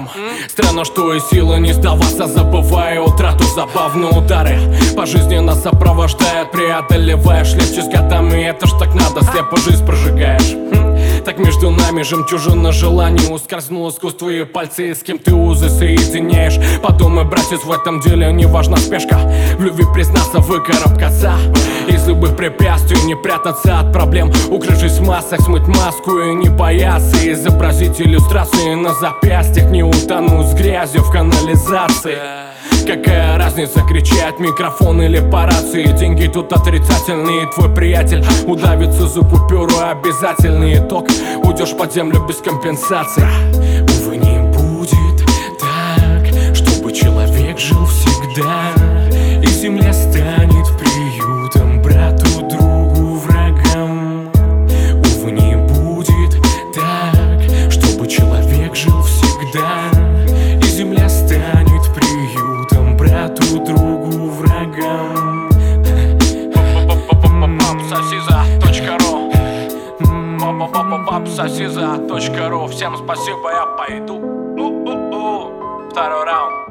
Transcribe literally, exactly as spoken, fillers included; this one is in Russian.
врагам. Странно, что и сила не сдаваться, забывая утрату. Забавные удары по жизни нас сопровождают, преодолеваешь легче с годами. Это ж так надо, слепо жизнь прожигаешь. Так между нами жемчужина желаний ускользнула сквозь твои пальцы, и с кем ты узы соединяешь. Подумай, братец, в этом деле не важна спешка. В любви признаться, выкарабкаться из любых препятствий, не прятаться от проблем, укрывшись в массах, смыть маску и не бояться изобразить иллюстрации на запястьях, не утонуть с грязью в канализации. Какая разница, кричать микрофон или по рации? Деньги тут отрицательные, твой приятель удавится за купюру. Обязательный итог, уйдешь под землю без компенсации. Увы, не будет так, чтобы человек жил всегда, и земля станет приютом брату, другу, врагам. Увы, не будет так, чтобы человек жил всегда, и земля станет приютом брату, другу, врагам. Сосиза точка ру. Всем спасибо, я пойду. Второй раунд.